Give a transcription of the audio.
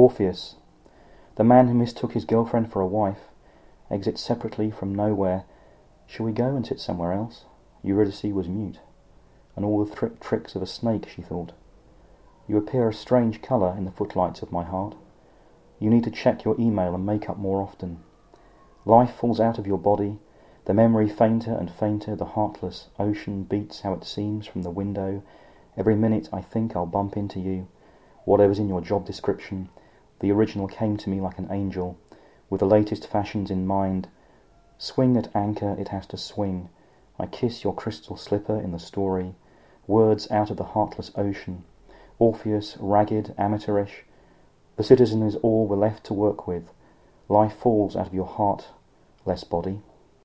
Orpheus, the man who mistook his girlfriend for a wife, exits separately from nowhere. Shall we go and sit somewhere else? Eurydice was mute. And all the tricks of a snake, she thought. You appear a strange colour in the footlights of my heart. You need to check your email and make up more often. Life falls out of your body, the memory fainter and fainter, the heartless ocean beats how it seems from the window. Every minute I think I'll bump into you. Whatever's in your job description, the original came to me like an angel, with the latest fashions in mind. Swing at anchor, it has to swing. I kiss your crystal slipper in the story. Words out of the heartless ocean. Orpheus, ragged, amateurish. The citizen is all we're left to work with. Life falls out of your heart, less body.